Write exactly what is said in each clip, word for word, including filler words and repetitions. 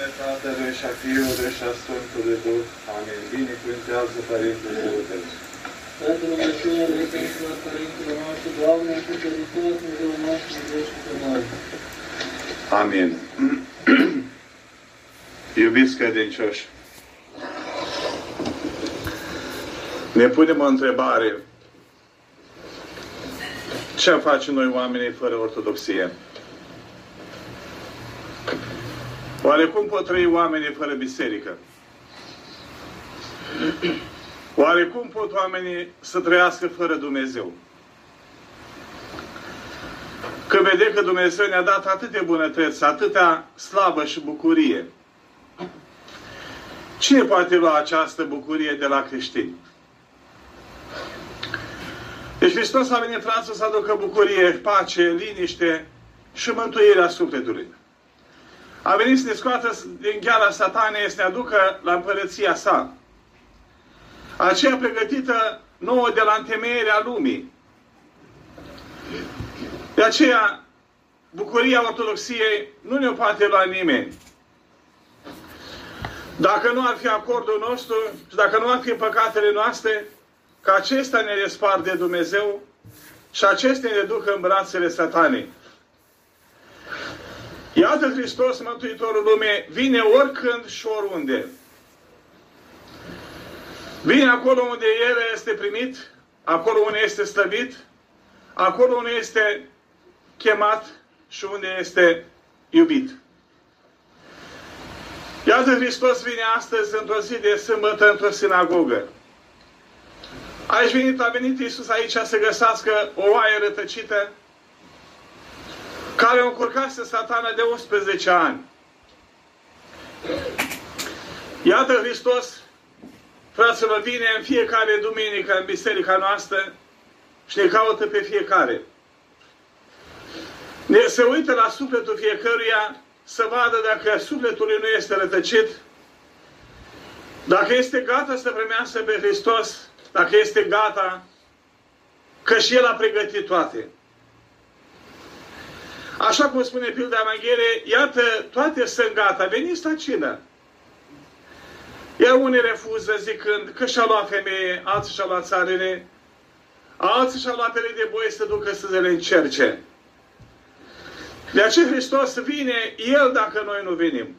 numele Tatălui și a Fiului și a Sfântului Duh. Amin. Binecuvântează Părintele Dumnezeu. Pentru rugăciunea de pentru Părintele noștri, Doamne, cu căritos, Dumnezeu nostru, miluiește pe noi. Amin. Iubiți credincioși, ne punem o întrebare. Ce facem noi oamenii fără ortodoxie? Oare cum pot trăi oamenii fără biserică? Oare cum pot oamenii să trăiască fără Dumnezeu? Că vede că Dumnezeu ne-a dat atâtea bunătăți, atâtea slavă și bucurie. Cine poate lua această bucurie de la creștini? Deci Hristos a venit, frață, să aducă bucurie, pace, liniște și mântuirea sufletului. A venit să ne scoată din gheara Satanei, să ne aducă la împărăția sa. Aceea pregătită nouă de la întemeierea lumii. De aceea, bucuria ortodoxiei nu ne poate lua nimeni. Dacă nu ar fi acordul nostru și dacă nu ar fi păcatele noastre, că acesta ne despart de Dumnezeu și acestea ne duc în brațele Satanei. Iată Hristos, Mântuitorul lumii, vine oricând și oriunde. Vine acolo unde El este primit, acolo unde este slăvit, acolo unde este chemat și unde este iubit. Iată Hristos vine astăzi într-o zi de sâmbătă într-o sinagogă. Aici venit, a venit Iisus aici să găsească o oaie rătăcită care o încurcase Satana de unsprezece ani. Iată Hristos, fraților, vine în fiecare duminică în biserica noastră și ne caută pe fiecare. Ne se uită la sufletul fiecăruia să vadă dacă sufletul lui nu este rătăcit, dacă este gata să primească pe Hristos, dacă este gata, că și El a pregătit toate. Așa cum spune pilda Evanghelie, iată, toate sunt gata, veniți la cină. Iar unii refuză zicând că și-a luat femeie, alții și-a luat țarele, alții și-a luat pele de boi să ducă să le încerce. De aceea Hristos vine, El dacă noi nu venim.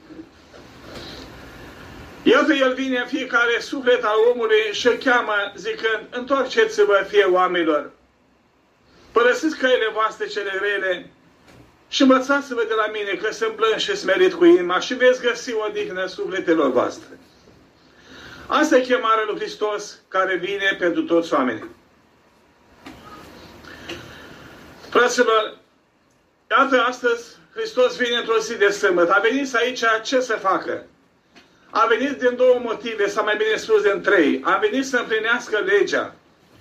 Iată, El vine în fiecare suflet al omului și îl cheamă zicând, întoarceți-vă, fie oamenilor, părăsiți căile voastre cele grele și învățați-vă de la mine că sunt blând și smerit cu inima și veți găsi o odihnă sufletelor voastre. Asta e chemarea lui Hristos care vine pentru toți oamenii. Fraților, iată astăzi Hristos vine într-o zi de sâmbătă. A venit aici ce să facă? A venit din două motive, sau mai bine spus din trei. A venit să împlinească legea.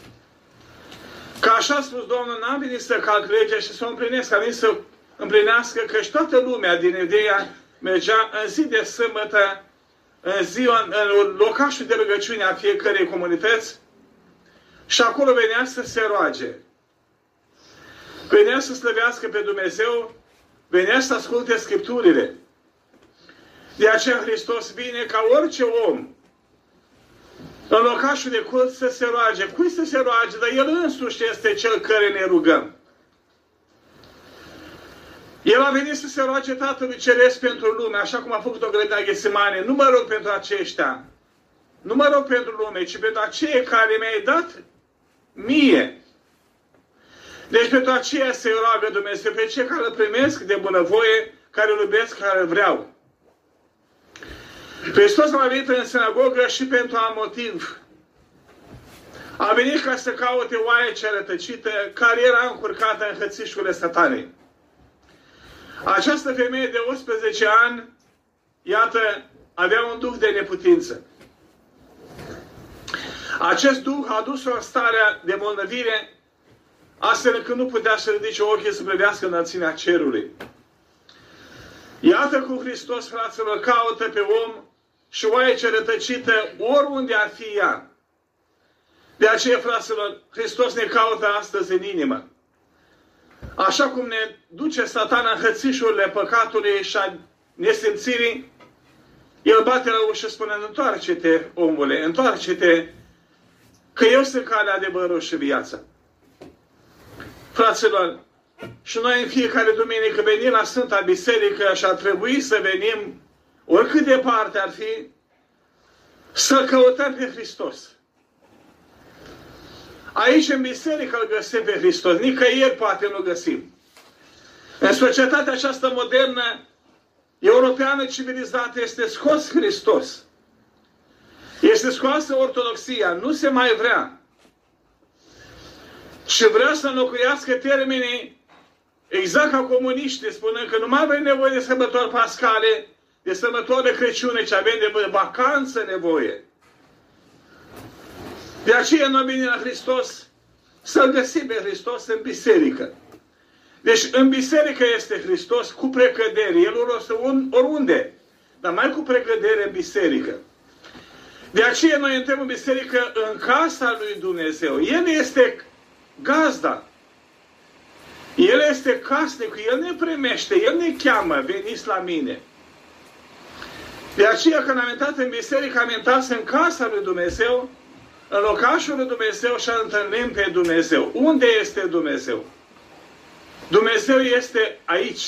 Că așa a spus Domnul, n-am venit să calc legea și să o împlinesc. A venit să împlinească că și toată lumea din Iudeea mergea în zi de sâmbătă, în ziua, în locașul de rugăciune a fiecărei comunități și acolo venea să se roage. Venea să slăvească pe Dumnezeu, venea să asculte Scripturile. De aceea Hristos vine ca orice om în locașul de cult să se roage. Cui să se roage? Dar El însuși este Cel care ne rugăm. El a venit să se roage Tatălui Ceresc pentru lume, așa cum a făcut-o în grădina Ghesimane. Nu mă rog pentru aceștia, nu mă rog pentru lume, ci pentru aceia care mi-ai dat mie. Deci pentru aceea se roagă Dumnezeu, pe cei care îl primesc de bunăvoie, care îl iubesc, care îl vreau. Hristos a venit în sinagogă și pentru un motiv. A venit ca să caute oaia cea rătăcită care era încurcată în hățișurile Satanei. Această femeie de unsprezece ani, iată, avea un duh de neputință. Acest duh a dus-o în starea de îmbolnăvire, astfel încât nu putea să ridice ochii să privească înălțimea cerului. Iată cum Hristos, fraților, caută pe om și oaia ce rătăcită oriunde ar fi ea. De aceea, fraților, Hristos ne caută astăzi în inimă. Așa cum ne duce Satana în hățișurile păcatului și a nesimțirii, el bate la ușă spunând, întoarce-te, omule, întoarce-te, că eu sunt calea, adevărul și viața. Fraților, și noi în fiecare duminică venim la Sfânta Biserică și ar trebui să venim, oricât de departe ar fi, să căutăm pe Hristos. Aici în biserică îl găsim pe Hristos, nicăieri poate nu găsim. În societatea aceasta modernă, europeană, civilizată, este scos Hristos. Este scoasă ortodoxia, nu se mai vrea. Și vrea să înlocuiască termenii exact ca comuniștii, spunând că nu mai avem nevoie de sărbători pascale, de sărbători de Crăciune, ci avem de vacanță nevoie. De aceea noi venim la Hristos să-L găsim pe Hristos în biserică. Deci în biserică este Hristos cu precădere. El urostă oriunde, dar mai cu precădere în biserică. De aceea noi intrăm în biserică în casa lui Dumnezeu. El este gazda. El este casnicul. El ne primește. El ne cheamă. Veniți la mine. De aceea când am intrat în biserică, am intrat în casa lui Dumnezeu, în locașul lui Dumnezeu și întâlnim pe Dumnezeu. Unde este Dumnezeu? Dumnezeu este aici.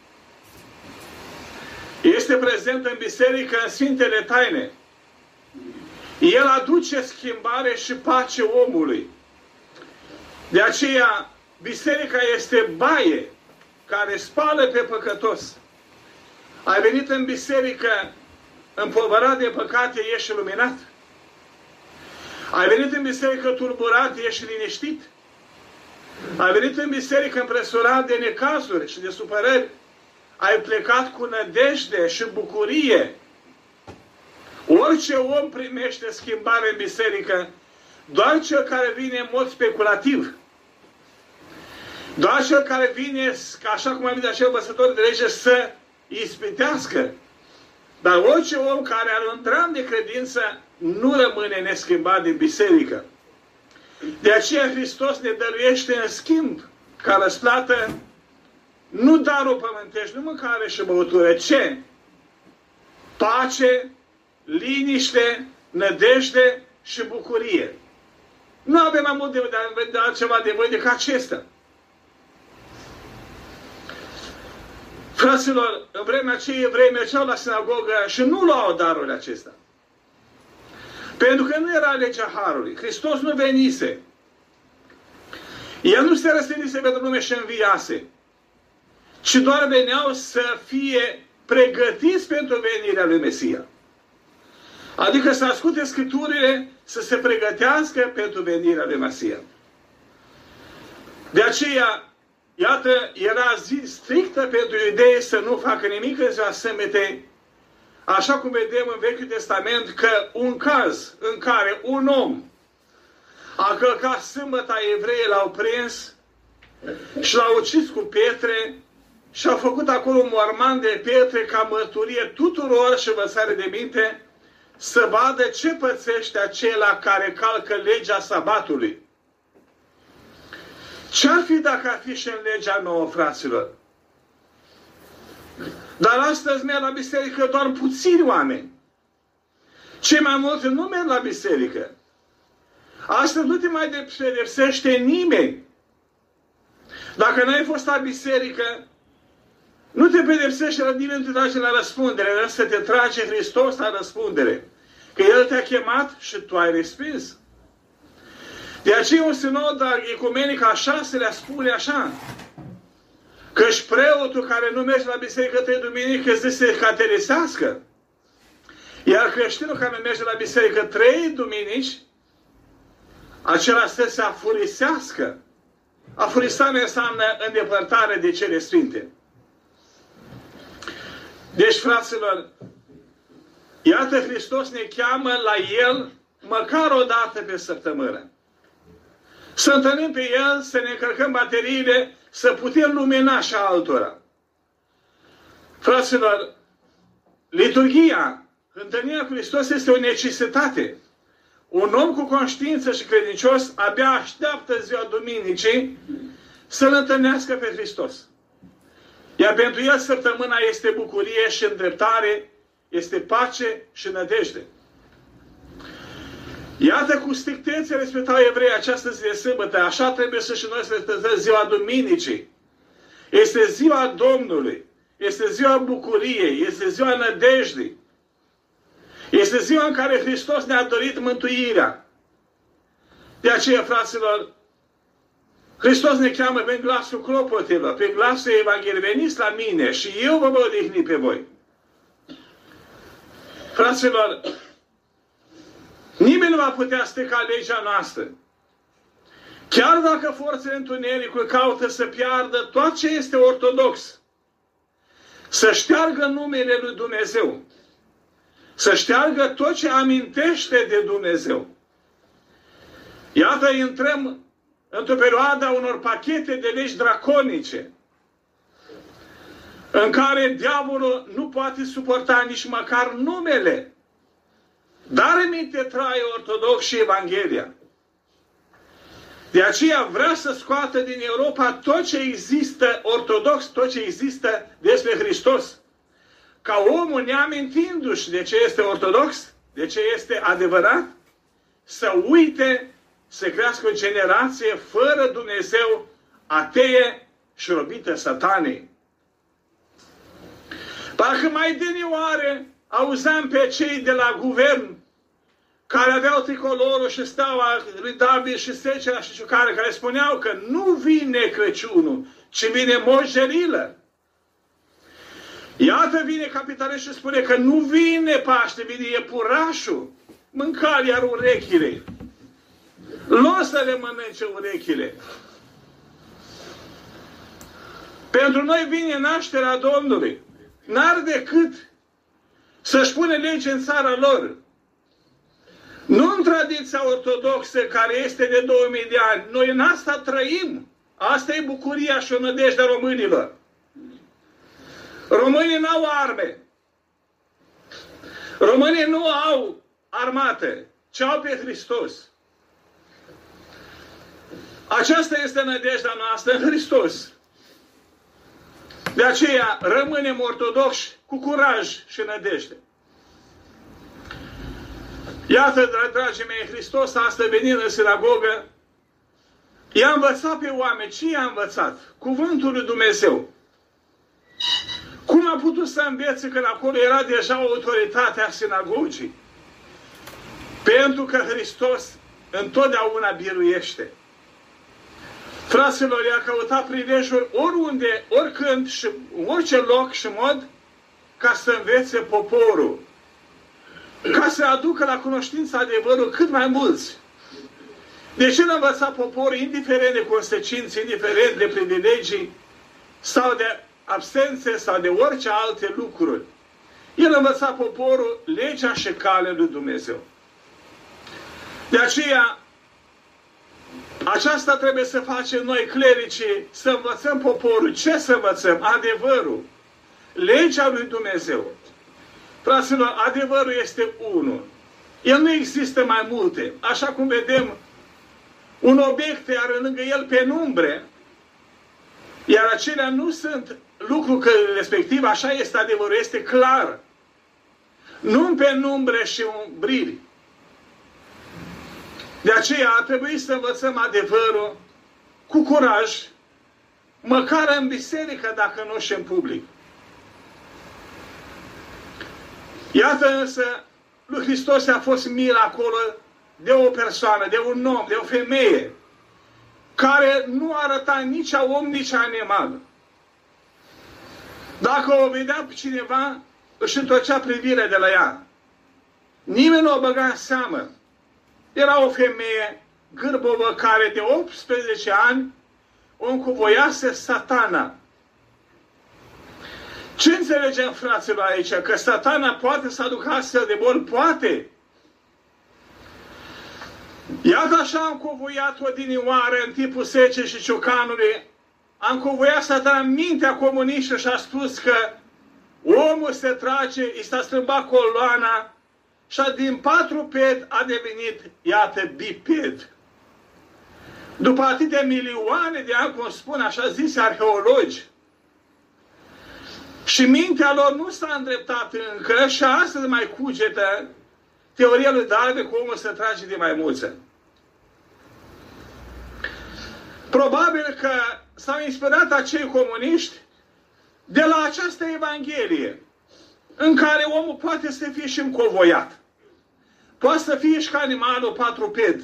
Este prezent în biserică, în Sfintele Taine. El aduce schimbare și pace omului. De aceea, biserica este baie care spală pe păcătos. Ai venit în biserică împovărat de păcate, ești luminat. Ai venit în biserică tulburat, ești liniștit. Ai venit în biserică împresurat de necazuri și de supărări. Ai plecat cu nădejde și bucurie. Orice om primește schimbare în biserică, doar cel care vine în mod speculativ. Doar cel care vine, așa cum a venit acel învățător de lege, să ispitească. Dar orice om care are un tram de credință nu rămâne neschimbat din biserică. De aceea Hristos ne dăruiește în schimb, ca răsplată, nu darul pământești, nu mâncare și băutură, ce? Pace, liniște, nădejde și bucurie. Nu avem mai mult de, de, de altceva de voi decât acesta. Fraților, în vremea aceea evrei mergeau la sinagogă și nu luau darurile acestea. Pentru că nu era legea Harului. Hristos nu venise. El nu se răstignise pentru lume și înviase. Ci doar veneau să fie pregătiți pentru venirea lui Mesia. Adică să asculte Scripturile, să se pregătească pentru venirea lui Mesia. De aceea, iată, era zi strictă pentru iudei să nu facă nimic în ziua sâmbetei, așa cum vedem în Vechiul Testament că un caz în care un om a călcat sâmbăta, evreii l-au prins și l-au ucis cu pietre și au făcut acolo un morman de pietre ca mărturie tuturor și învățare de minte să vadă ce pățește acela care calcă legea sabatului. Ce-ar fi dacă ar fi și în legea nouă, fraților? Dar astăzi merg la biserică doar puțini oameni. Cei mai mulți nu merg la biserică. Astăzi nu te mai pedepsește nimeni. Dacă n-ai fost la biserică, nu te pedepsește la nimeni, nu te trage la răspundere, să te trage Hristos la răspundere. Că El te-a chemat și tu ai respins. De aceea un sinod ecumenic al șaselea spune așa, că-și preotul care nu merge la biserică trei duminică zi se caterisească. Iar creștinul care nu merge la biserică trei duminici, acela să se afurisească. Afurisarea înseamnă îndepărtare de cele sfinte. Deci, fraților, iată Hristos ne cheamă la El măcar o dată pe săptămână. Să întâlnim pe El, să ne încărcăm bateriile, să putem lumina și altora. Fraților, liturghia, întâlnirea cu Hristos este o necesitate. Un om cu conștiință și credincios abia așteaptă ziua duminicii să-L întâlnească pe Hristos. Iar pentru el săptămâna este bucurie și îndreptare, este pace și nădejde. Iată cu strictețe respectau evreii această zi de sâmbătă. Așa trebuie să și noi să respectăm ziua Duminicii. Este ziua Domnului. Este ziua bucuriei. Este ziua nădejdii. Este ziua în care Hristos ne-a dorit mântuirea. De aceea, fraților, Hristos ne cheamă prin glasul clopotelor, prin glasul Evangheliei. Veniți la mine și eu vă voi odihni pe voi. Fraților, nimeni nu va putea strica legea noastră. Chiar dacă forțele întunericului caută să piardă tot ce este ortodox, să șteargă numele lui Dumnezeu, să șteargă tot ce amintește de Dumnezeu. Iată, intrăm într-o perioadă a unor pachete de legi draconice, în care diavolul nu poate suporta nici măcar numele. Dar remite trai ortodox și Evanghelia. De aceea vrea să scoată din Europa tot ce există ortodox, tot ce există despre Hristos. Ca omul, neamintindu-și de ce este ortodox, de ce este adevărat, să uite, să crească o generație fără Dumnezeu, ateie și robită Satanei. Parcă mai denioare auzeam pe cei de la guvern care aveau tricolorul și steaua lui David și secera și ciucară, care spuneau că nu vine Crăciunul, ci vine moșgerilă. Iată vine capitalist și spune că nu vine Paște, vine iepurașul. Mânca iar urechile. Lor să le mănânce urechile. Pentru noi vine nașterea Domnului. N-ar decât să-și pune lege în țara lor. Nu în tradiția ortodoxă care este de două mii de ani. Noi în asta trăim. Asta e bucuria și o nădejdea românilor. Românii n-au arme. Românii nu au armată, ci au pe Hristos. Aceasta este nădejdea noastră în Hristos. De aceea rămânem ortodoxi cu curaj și nădejde. Iată, dragii mei, Hristos astăzi venind în sinagogă, i-a învățat pe oameni. Ce i-a învățat? Cuvântul lui Dumnezeu. Cum a putut să învețe când acolo era deja autoritatea sinagogii? Pentru că Hristos întotdeauna biruiește. Fraților, i-a căutat prilejul oriunde, oricând și în orice loc și mod ca să învețe poporul. Ca să aducă la cunoștință adevărul cât mai mulți. De ce nu învăța poporul, indiferent de consecințe, indiferent de privilegii sau de absențe sau de orice alte lucruri? El învăța poporul legea și calea lui Dumnezeu. De aceea, aceasta trebuie să facem noi, clericii, să învățăm poporul. Ce să învățăm? Adevărul. Legea lui Dumnezeu. Fraților, adevărul este unul. El nu există mai multe. Așa cum vedem un obiect, iar lângă el penumbre, iar acelea nu sunt lucru că respectiv, așa este adevărul, este clar. Nu în penumbre și umbriri. De aceea ar trebui să învățăm adevărul cu curaj, măcar în biserică, dacă nu și în public. Iată însă, lui Hristos a fost milă acolo de o persoană, de un om, de o femeie, care nu arăta nici a om, nici a animal. Dacă o vedea pe cineva, își întorcea privirea de la ea. Nimeni nu o băga în seamă. Era o femeie gârbovă care de optsprezece ani o încuvoiase Satana. Ce înțelegem, fraților, aici? Că Satana poate să aducă astfel de boli? Poate! Iată așa am încuvoiat odinioară în timpul secei și ciocanului. A încuvoiat Satana mintea comunistă și a spus că omul se trage, i s-a strâmbat coloana și din patruped a devenit, iată, biped. După atâtea milioane de ani, cum spun așa zis arheologi, Și mintea lor nu s-a îndreptat încă și astăzi mai cugetă teoria lui Darwin că omul se trage de maimuță. Probabil că s-au inspirat acei comuniști de la această Evanghelie, în care omul poate să fie și încovoiat. Poate să fie și ca animalul patruped.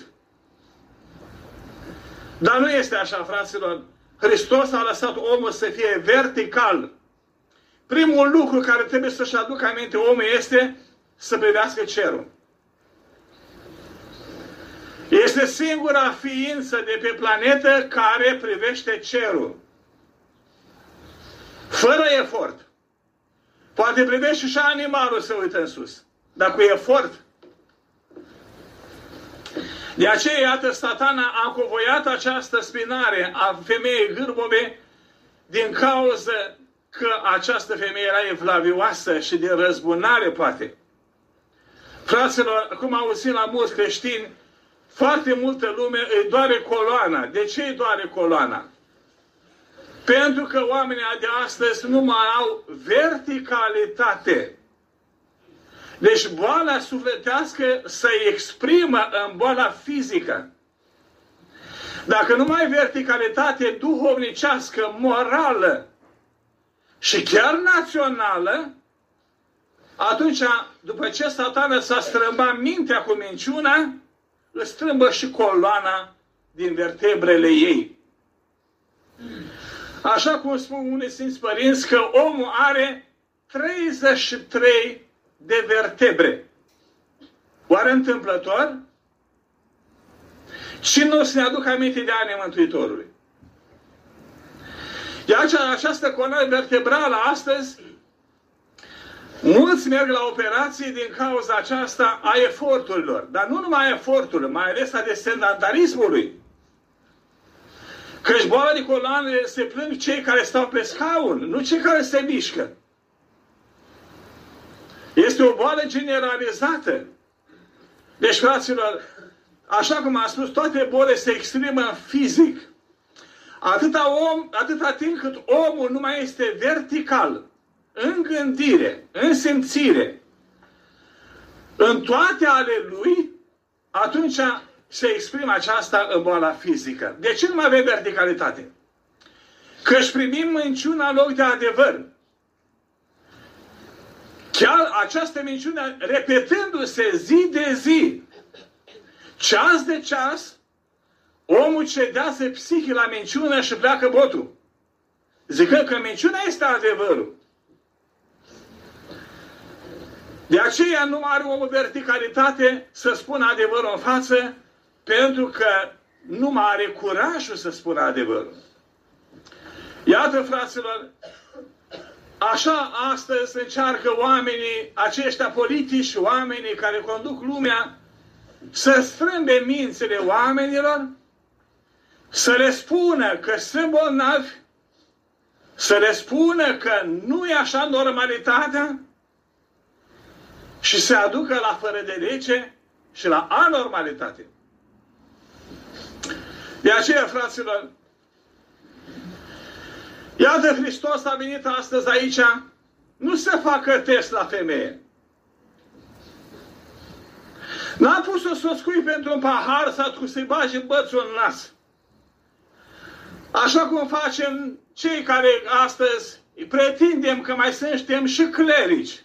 Dar nu este așa, fraților. Hristos a lăsat omul să fie vertical. Primul lucru care trebuie să-și aducă aminte omul este să privească cerul. Este singura ființă de pe planetă care privește cerul. Fără efort. Poate privește și animalul să uită în sus. Dar cu efort. De aceea, iată, Satana a încovoiat această spinare a femeii gârbove din cauza că această femeie era evlavioasă și de răzbunare, poate. Fraților, cum auzim la mulți creștini, foarte multă lume îi doare coloana. De ce îi doare coloana? Pentru că oamenii de astăzi nu mai au verticalitate. Deci boala sufletească se exprimă în boala fizică. Dacă nu mai ai verticalitate duhovnicească, morală și chiar națională, atunci, după ce Satana s-a strâmbat mintea cu minciuna, îți strâmbă și coloana din vertebrele ei. Așa cum spun unii Sfinți Părinți, că omul are treizeci și trei de vertebre. Oare întâmplător? Cine nu se aduc aminte de anii Mântuitorului? Iar această coloană vertebrală astăzi, mulți merg la operații din cauza aceasta a eforturilor. Dar nu numai a eforturilor, mai ales a de sedentarismului. Căci boala de coloană se plâng cei care stau pe scaun, nu cei care se mișcă. Este o boală generalizată. Deci, fraților, așa cum am spus, toate bolile se exprimă în fizic. Atâta, om, atâta timp cât omul nu mai este vertical, în gândire, în simțire, în toate ale lui, atunci se exprimă aceasta în boala fizică. De ce nu mai avem verticalitate? Că își primim minciuna în loc de adevăr. Chiar această minciună, repetându-se zi de zi, ceas de ceas, omul cedează psihic la minciună și pleacă botul. Zicând că minciuna este adevărul. De aceea nu are omul verticalitate să spună adevărul în față, pentru că nu mai are curajul să spună adevărul. Iată, fraților, așa astăzi încearcă oamenii, aceștia politici, oamenii care conduc lumea, să strâmbe mințile oamenilor, să le spună că sunt bolnavi, să le spună că nu e așa normalitatea și să aducă la fără de lege și la anormalitate. De aceea, fraților, iată, Hristos a venit astăzi aici, nu să facă test la femeie. N-a pus-o să o scui pentru un pahar sau să-i bagi în bățul în nas. Așa cum facem cei care astăzi pretindem că mai suntem și clerici,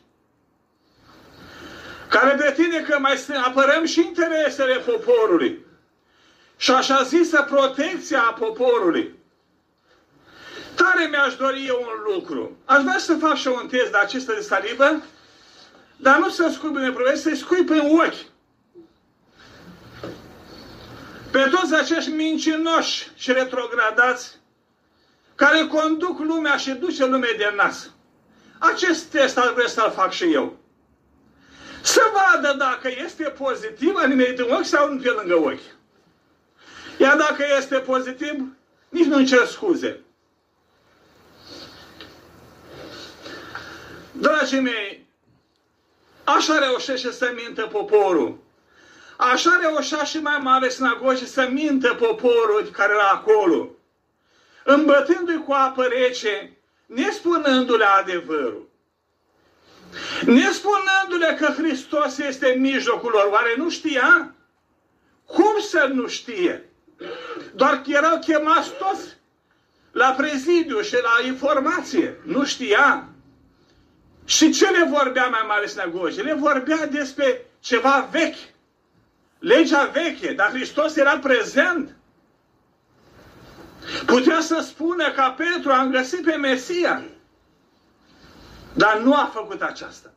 care pretinde că mai apărăm și interesele poporului și așa zisă protecția a poporului. Tare mi-aș dori eu un lucru. Aș vrea să fac și un test de acesta de salivă, dar nu să scuip în neprove, să-i scuip în ochi. Pe toți acești mincinoși și retrogradați care conduc lumea și duce lumea de nas. Acest test ar vrea să-l fac și eu. Să vadă dacă este pozitiv, animeit în ochi sau nu pe lângă ochi. Iar dacă este pozitiv, nici nu-mi cer scuze. Dragii mei, așa reușește să mintă poporul. Așa reușea și mai mare sinagogi să mintă poporul care era acolo. Îmbătându-i cu apă rece, nespunându-le adevărul, nespunându-le că Hristos este în mijlocul lor. Oare nu știa? Cum să nu știe? Doar că erau chemați toți la prezidiu și la informație. Nu știa. Și ce le vorbea mai mare sinagogi? Le vorbea despre ceva vechi. Legea veche, dar Hristos era prezent. Putea să spună ca Petru, am găsit pe Mesia. Dar nu a făcut aceasta.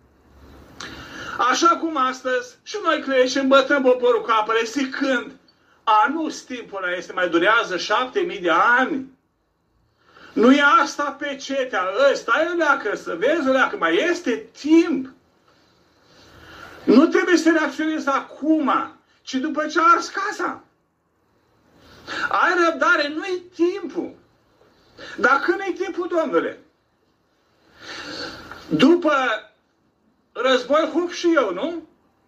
Așa cum astăzi și noi crești și îmbătăm poporul cu apele, zicând, a, nu, timpul ăla este, mai durează șapte mii de ani. Nu e asta pe cetea, ăsta e o leacă, să vezi o leacă, mai este timp. Nu trebuie să reacționezi acum, ci după ce a ars casa. Ai răbdare, nu-i timpul. Dar când e timpul, Domnule? După război hup și eu, nu?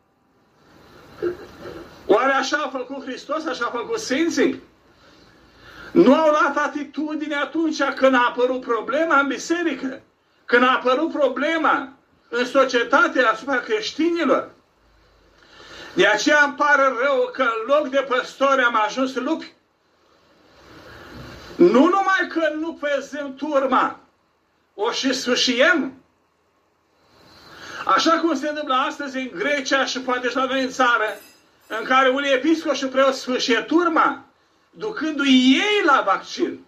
Oare așa a făcut Hristos, așa a făcut Sfinții? Nu au luat atitudine atunci când a apărut problema în biserică, când a apărut problema în societate asupra creștinilor. De aceea îmi pare rău că în loc de păstori am ajuns lupi. Nu numai că nu păzim turma, o și sfâșiem. Așa cum se întâmplă astăzi în Grecia și poate și la noi în țară, în care unii episcopi și preoți sfâșie turma, ducându-i ei la vaccin.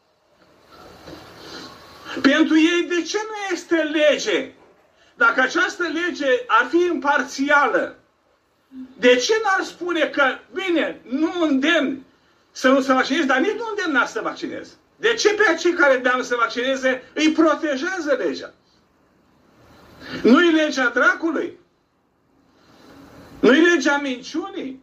Pentru ei, de ce nu este lege? Dacă această lege ar fi imparțială, de ce n-ar spune că, bine, nu îndemn să nu se vaccineze, dar nici nu îndemna să se vaccineze? De ce pe acei care deamnă să se vaccineze îi protejează legea? Nu-i legea dracului? Nu-i legea minciunii?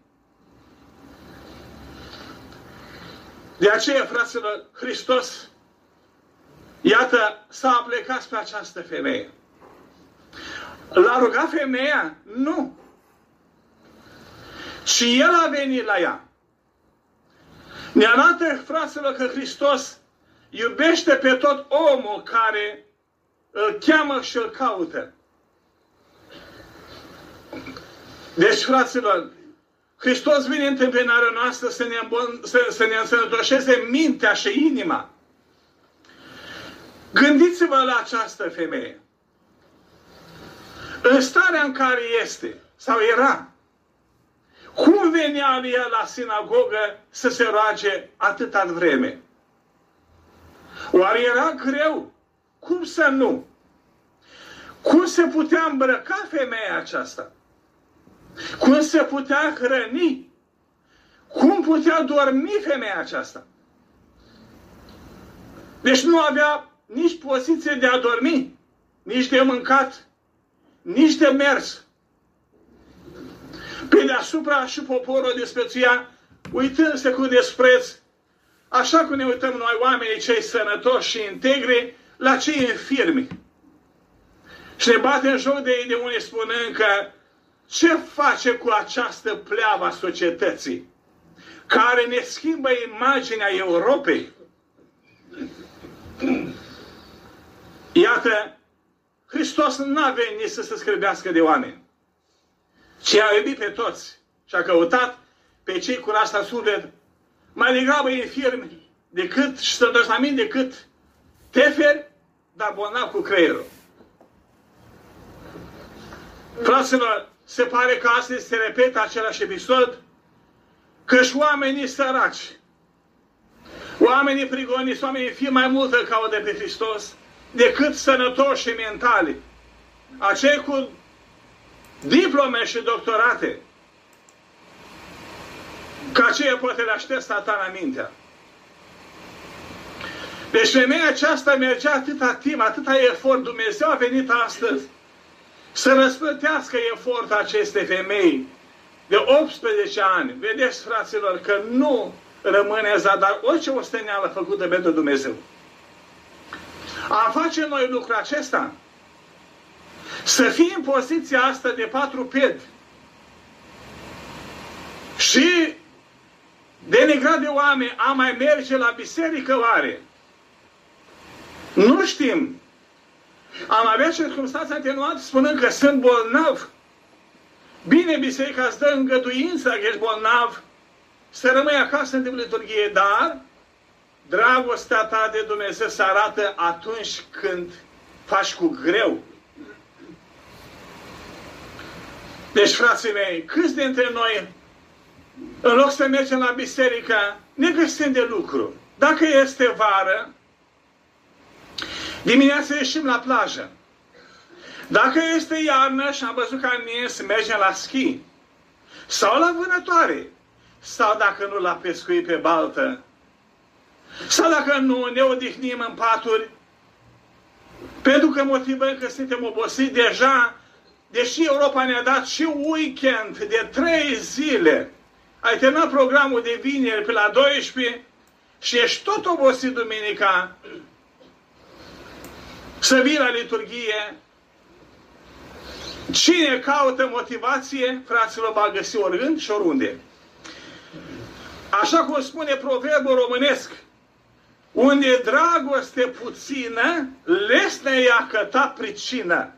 De aceea, fraților, Hristos, iată, s-a aplecat pe această femeie. L-a rugat femeia? Nu. Ci El a venit la ea. Ne arată, fraților, că Hristos iubește pe tot omul care îl cheamă și îl caută. Deci, fraților, Hristos vine în întâmpinarea noastră să ne, să, să ne însănătoșeze mintea și inima. Gândiți-vă la această femeie. În starea în care este, sau era, cum venea ea la sinagogă să se roage atâta vreme? Oare era greu? Cum să nu? Cum se putea îmbrăca femeia aceasta? Cum se putea hrăni? Cum putea dormi femeia aceasta? Deci nu avea nici poziție de a dormi, nici de mâncat, nici de mers. Pe deasupra și poporul o disprețuia, uitându-se cu despreț, așa cum ne uităm noi oamenii cei sănătoși și integri, la cei infirmi. Și ne bate în joc de ei de unii spunând că ce face cu această pleavă a societății care ne schimbă imaginea Europei? Iată, Hristos n-a venit să se scârbească de oameni, ci a iubit pe toți și a căutat pe cei cu rasta suflet mai degrabă infirmi decât și sănătoși decât teferi, dar bolnavi cu creierul. Fraților, se pare că astăzi se repetă același episod, că și oamenii săraci, oamenii prigoniți, oamenii fie mai mult îl caută pe Hristos decât sănătoși și mentali, acei cu diplome și doctorate, că aceea poate le aștept satana mintea. Deci femeia aceasta mergea atâta timp, atâta efort. Dumnezeu a venit astăzi să răsplătească efortul acestei femei de optsprezece ani. Vedeți, fraților, că nu rămâne zadar orice osteneală făcută pentru Dumnezeu. Am face noi lucrul acesta? Să fii în poziția asta de patru piedi și denigrat de oameni, a mai merge la biserică oare? Nu știm. Am avea circumstanțe atenuante spunând că sunt bolnav. Bine, biserica îți dă îngăduință că ești bolnav să rămâi acasă în timpul liturghiei, dar dragostea ta de Dumnezeu se arată atunci când faci cu greu. Deci, frații mei, câți dintre noi, în loc să mergem la biserică, ne găsim de lucru. Dacă este vară, dimineața ieșim la plajă. Dacă este iarnă și am văzut că am ies, mergem la schi. Sau la vânătoare. Sau dacă nu, la pescuit pe baltă. Sau dacă nu, ne odihnim în paturi. Pentru că motivăm că suntem obosiți deja, deși Europa ne-a dat și weekend de trei zile. Ai terminat programul de vineri pe la douăsprezece și ești tot obosit duminica să vii la liturghie. Cine caută motivație, fraților, va găsi oricând și oriunde. Așa cum spune proverbul românesc, unde e dragoste puțină, lesne ea căta pricină.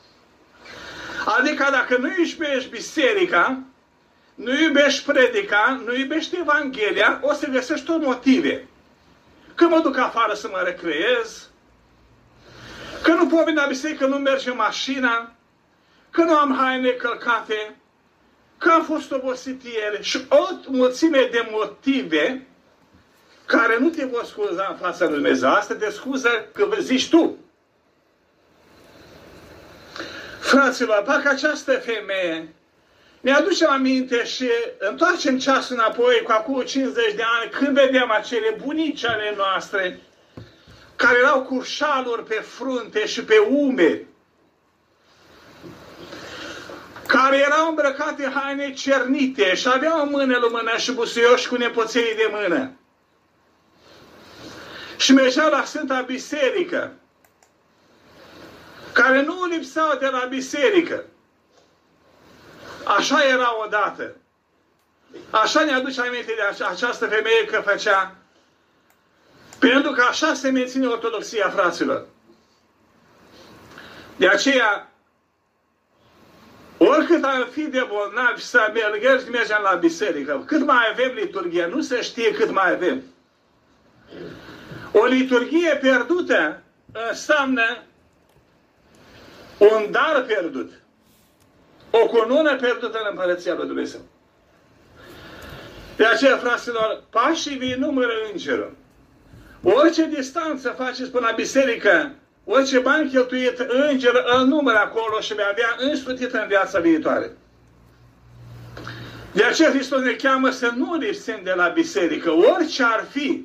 Adică dacă nu iubești biserica, nu iubești predica, nu iubești Evanghelia, o să găsești tot motive. Că mă duc afară să mă recreez, că nu pot veni la biserică, nu merge mașina, că nu am haine călcate, că am fost obosit ieri și o mulțime de motive care nu te vor scuza în fața lui Dumnezeu. Asta te scuză că zici tu. Fraților, parcă această femeie ne aduce aminte și întoarcem ceasul înapoi cu acum cincizeci de ani, când vedeam acele bunici ale noastre care erau cu șaluri pe frunte și pe umeri, care erau îmbrăcate în haine cernite și aveau mână mână și busuioși cu nepoțelii de mână. Și mergeau la Sfânta Biserică, care nu lipsau de la biserică. Așa era odată. Așa ne aduce aminte de această femeie că făcea. Pentru că așa se menține ortodoxia, fraților. De aceea, oricât am fi de bolnavi să mergem, mergem la biserică. Cât mai avem liturghie, nu se știe cât mai avem. O liturghie pierdută înseamnă un dar pierdut. O cunună pierdută în Împărăția lui Dumnezeu. De aceea, fraților, pașii vii numără îngerul. Orice distanță faceți până la biserică, orice bani cheltuit, îngerul îl numără acolo și vei avea însutit în viața viitoare. De aceea Hristos ne cheamă să nu lipsim de la biserică, orice ar fi.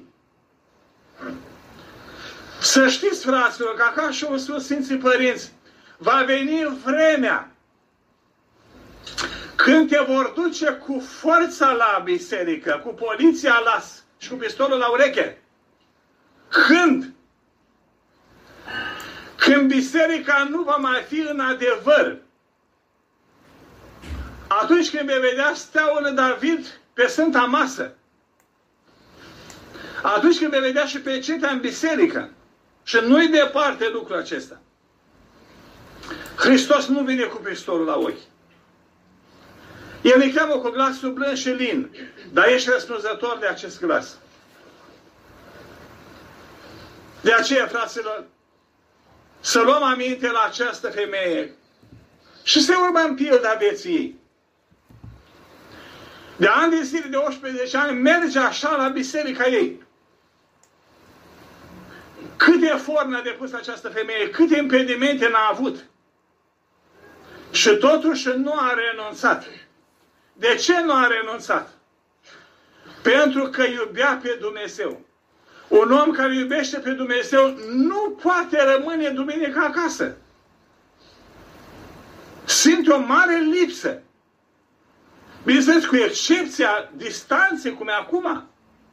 Să știți, fraților, că ca și au spus Sfinții Părinți, va veni vremea când te vor duce cu forța la biserică, cu poliția la și cu pistolul la ureche. Când? Când biserica nu va mai fi în adevăr. Atunci când vei vedea steaua lui David pe Sfânta Masă. Atunci când vei vedea și pe cetea în biserică. Și nu-i departe lucrul acesta. Hristos nu vine cu pistolul la ochi. El ne cheamă cu glasul blând și lin. Dar ești răspunzător de acest glas. De aceea, fraților, să luăm aminte la această femeie și să urmăm pilda vieții ei. De ani de zile, de optsprezece ani, merge așa la biserica ei. Câte efort ne-a depus această femeie, câte impedimente n-a avut. Și totuși nu a renunțat. De ce nu a renunțat? Pentru că iubea pe Dumnezeu. Un om care iubește pe Dumnezeu nu poate rămâne duminică acasă. Simte o mare lipsă. Bineînțeles, cu excepția distanței, cum e acum.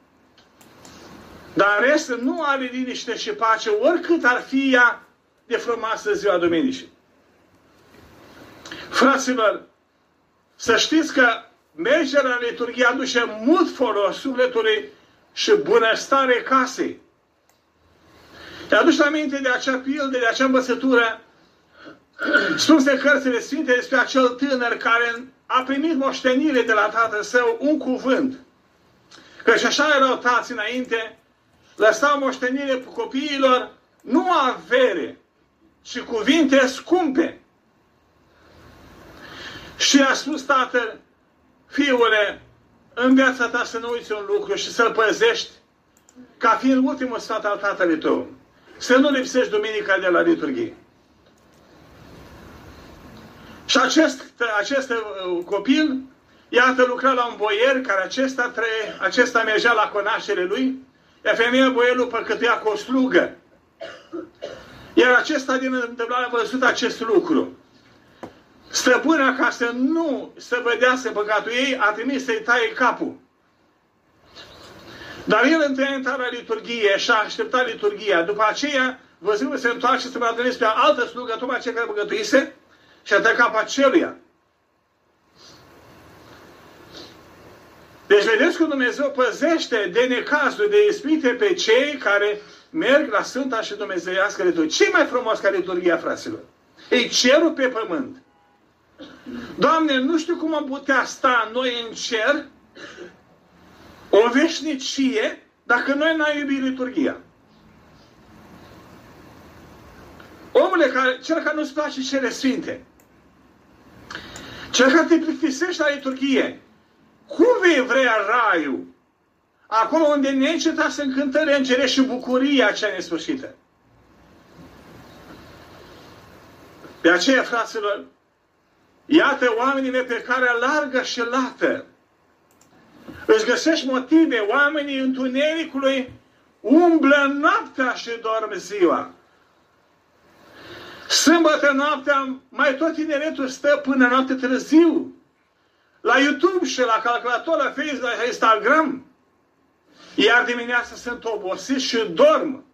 Dar în rest nu are liniște și pace, oricât ar fi ea de frumoasă ziua duminicii. Fraților, să știți că mergerea la liturghie aduce mult folos sufletului și bunăstare casei. Te aduci aminte de acea pildă, de acea învățătură spuse în cărțile sfinte despre acel tânăr care a primit moștenire de la tatăl său un cuvânt. Căci așa erau tați înainte, lăsau moștenire copiilor nu avere, ci cuvinte scumpe. Și a spus tatăl, fiule, în viața ta să nu uiți un lucru și să-l păzești ca fiind ultimul sfat al tatălui tău. Să nu lipsești duminica de la liturghie. Și acest, acest copil, iată, lucra la un boier, care acesta, trăie, acesta mergea la conaștere lui, iar femeia boierul păcătuia cu o slugă. Iar acesta din întâmplare a văzut acest lucru. Stăpâna, ca să nu se vedească păcatul ei, a trimis să-i taie capul. Dar el întâia în la liturghie și a așteptat liturghia. După aceea, văzându se întoarce să mă pe altă slugă, tocmai cea care păcătuise, și a tăiat capul aceluia. Deci vedeți cum Dumnezeu păzește de necazuri, de ispite pe cei care merg la Sfânta și Dumnezeiască liturghie. Ce mai frumos ca liturghia, fraților? E cerul pe pământ. Doamne, nu știu cum am putea sta noi în cer o veșnicie dacă noi n-am iubit liturghia. Omule, care, cel care nu-ți place cele sfinte, cel care te plictisește la liturghie, cum vei vrea raiul? Acolo unde neîncetat sunt cântări îngerești și bucuria cea nesfârșită. De aceea, fraților, iată oamenii pe care largă și lată. Îți găsești motive, oamenii întunericului umblă noaptea și dorm ziua. Sâmbătă noaptea, mai tot tineretul stă până noapte târziu. La YouTube și la calculator, la Facebook, la Instagram. Iar dimineața sunt obosiți și dorm.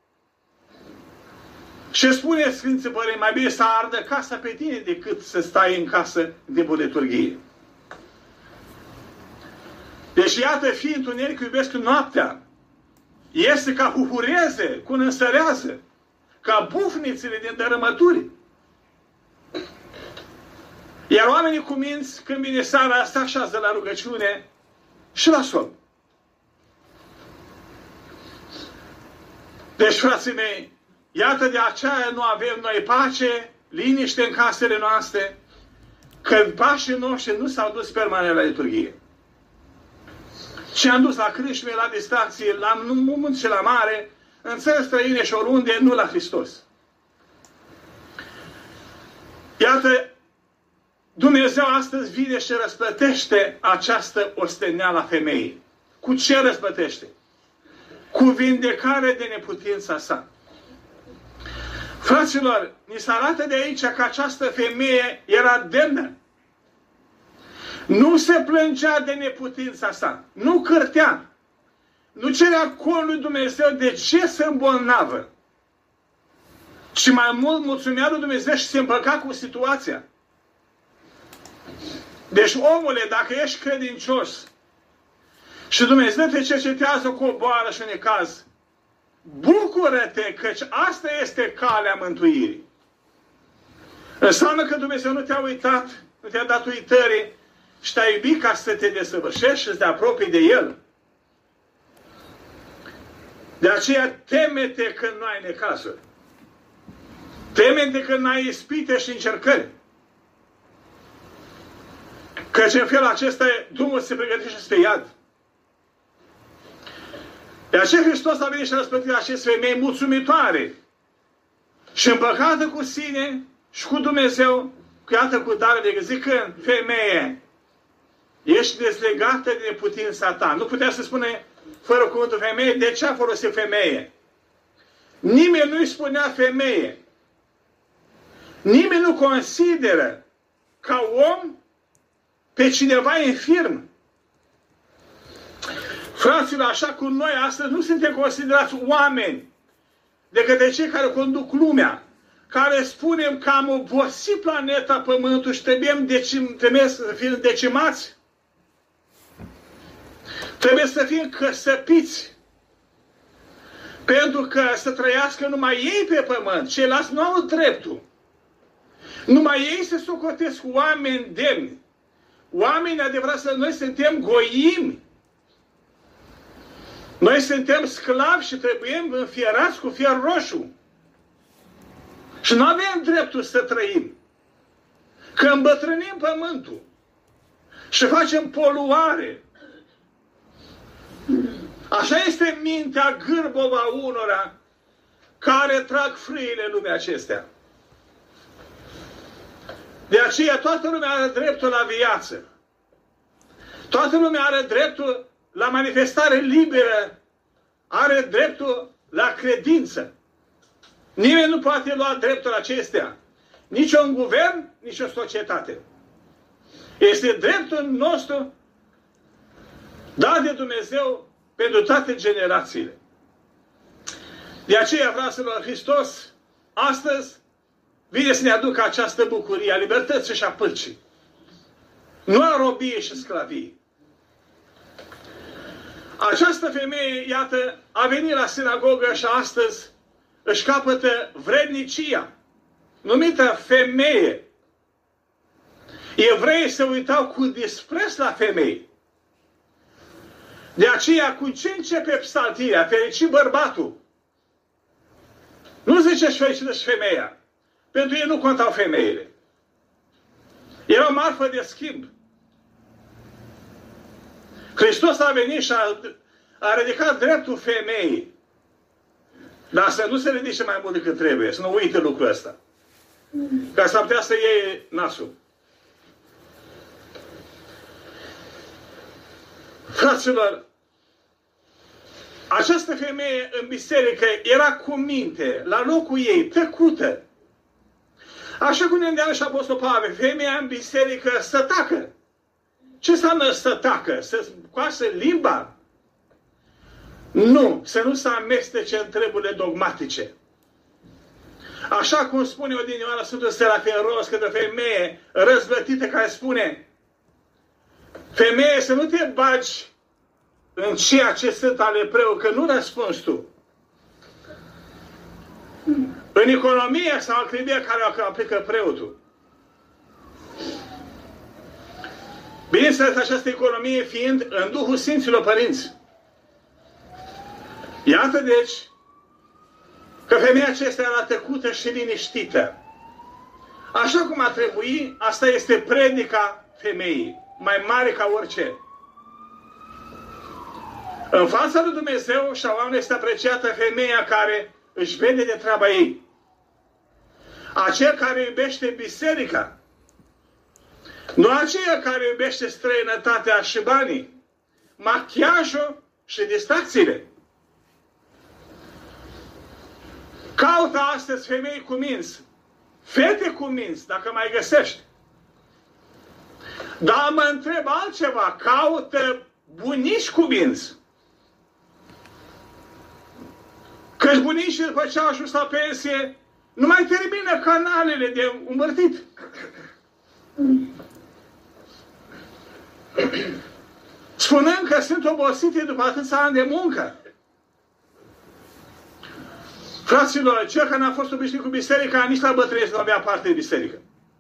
Și spune Sfinții Părinți, mai bine să ardă casa pe tine decât să stai în casă în timpul liturghiei. Deci iată, fii întuneric, iubesc noaptea. Este ca huhureze, cu însărează, ca bufnițele din dărâmături. Iar oamenii cu minți, când vine seara, se așează la rugăciune și la somn. Deci, frații mei, iată de aceea nu avem noi pace, liniște în casele noastre, că pașii noștri nu s-au dus permanent la liturghie. Și am dus la crâșme, la distracție, la munți și la mare, în țări străine și oriunde, nu la Hristos. Iată, Dumnezeu astăzi vine și răsplătește această osteneală a femeii. Cu ce răsplătește? Cu vindecare de neputința sa. Fraților, ni se arată de aici că această femeie era demnă. Nu se plângea de neputința sa. Nu cârtea. Nu cerea col lui Dumnezeu de ce se îmbolnavă. Ci mai mult mulțumea lui Dumnezeu și se împăca cu situația. Deci, omule, dacă ești credincios și Dumnezeu te cercetează cu o boală și un necaz, bucură-te, căci asta este calea mântuirii. Înseamnă că Dumnezeu nu te-a uitat, nu te-a dat uitării și te-a iubit ca să te desăvârșești și să te apropii de El. De aceea teme-te când nu ai necazuri. Teme-te când nu ai ispite și încercări. Căci în felul acesta drumul se pregătește spre iad. De aceea Hristos a venit și a răsplătit aceste femei mulțumitoare și împăcată cu sine și cu Dumnezeu, cu iată cu darele, zicând, femeie, ești dezlegată de neputința ta. Nu putea să spune fără cuvântul femeie, de ce a folosit femeie? Nimeni nu-i spunea femeie. Nimeni nu consideră ca om pe cineva infirm. Fraților, așa cum noi astăzi nu suntem considerați oameni de către cei care conduc lumea, care spunem că am obosit planeta Pământul și trebuie, decim, trebuie să fim decimați. Trebuie să fim căsăpiți. Pentru că să trăiască numai ei pe pământ, ceilalți nu au dreptul. Numai ei se socotesc oameni demni. Oameni adevărat să noi suntem goimi. Noi suntem sclavi și trebuie înfierați cu fier roșu. Și nu avem dreptul să trăim. Că îmbătrânim pământul și facem poluare. Așa este mintea gârbova unora care trag frâile lumea acestea. De aceea toată lumea are dreptul la viață. Toată lumea are dreptul la manifestare liberă. Are dreptul la credință. Nimeni nu poate lua dreptul acestea. Nici un guvern, nici o societate. Este dreptul nostru dat de Dumnezeu pentru toate generațiile. De aceea, fraților, Hristos astăzi vine să ne aducă această bucurie a libertății și a păcii. Nu a robiei și sclaviei. Această femeie, iată, a venit la sinagogă și astăzi își capătă vrednicia, numită femeie. Evreii se uitau cu dispreț la femei. De aceea, cu ce începe psaltirea? Fericit bărbatul. Nu zice și fericită și femeia. Pentru ei nu contau femeile. Era o marfă de schimb. Hristos a venit și a, a ridicat dreptul femeii. Dar să nu se ridice mai mult decât trebuie. Să nu uite lucrul ăsta. Ca să putea să iei nasul. Fraților, această femeie în biserică era cu minte, la locul ei, tăcută. Așa cum ne îndeamnă și Apostol Pavel, femeia în biserică să tacă. Ce înseamnă să tacă? Să coasă limba? Nu, să nu se amestece în treburile dogmatice. Așa cum spune odinioară Sfântul Serafiros către femeie răzvătită care spune: femeie, să nu te bagi în ceea ce sunt ale preot, că nu răspunzi tu. În economia sau activitatea care o aplică preotul. Bineînțeles, această economie fiind în Duhul Sfinților Părinți. Iată deci că femeia aceasta era tăcută și liniștită. Așa cum a trebui, asta este predica femeii, mai mare ca orice. În fața lui Dumnezeu și a oamenilor este apreciată femeia care își vede de treaba ei. Aceea care iubește biserica. Nu aceea care iubește străinătatea și banii, machiajul și distracțiile. Caută astăzi femei cu minți, fete cu minți, dacă mai găsești. Dar mă întreb altceva, caută bunici cu minți. Căci bunicii, după ce au ajuns la pensie, nu mai termină canalele de învârtit. Spunând că sunt obosite după atâția ani de muncă. Fraților, cel care n-a fost obișnuit cu biserica, nici la bătrânețe nu avea parte de biserică.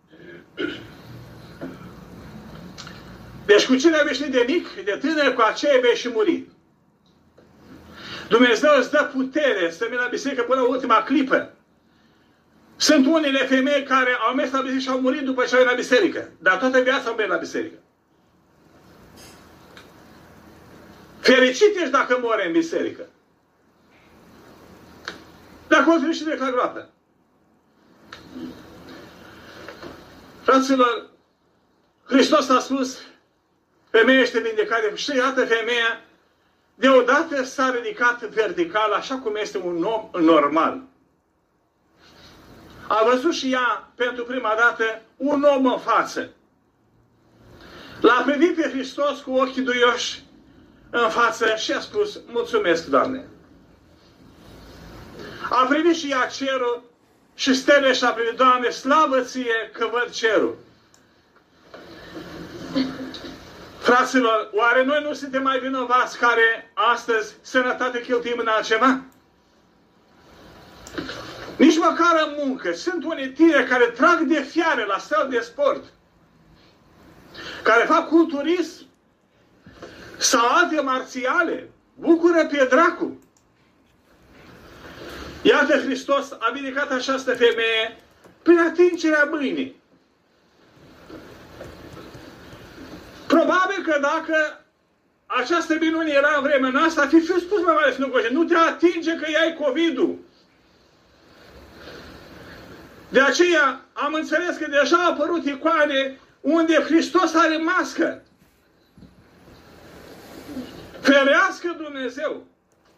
Deci cu cine ai obișnuit de mic, de tânăr, cu aceea vei și muri. Dumnezeu îți dă putere să mergi la biserică până la ultima clipă. Sunt unele femei care au mers la biserică și au murit după ce au venit la biserică. Dar toată viața au mers la biserică. Fericit ești dacă mori în biserică. Dacă o și direct la groapă. Fraților, Hristos a spus, femeia este vindecată. Și iată femeia, deodată s-a ridicat vertical, așa cum este un om normal. A văzut și ea, pentru prima dată, un om în față. L-a privit pe Hristos cu ochii duioși în față și a spus, mulțumesc, Doamne. A privit și ea cerul și stele și a privit, Doamne, slavă ție că văd cerul. Fraților, oare noi nu suntem mai vinovați care astăzi sănătate cheltuim în altceva? măcar în muncă. Sunt unii tineri care trag de fiare la săl de sport, care fac culturism sau alte marțiale. Bucură pe dracu. Iată, Hristos a vindecat această femeie prin atingerea mâinii. Probabil că dacă această minune era în vremea noastră, ar fi fi spus mai mare Sfântul, nu te atinge că ai COVID-ul. De aceea am înțeles că deja au apărut icoane unde Hristos are mască. Ferească Dumnezeu!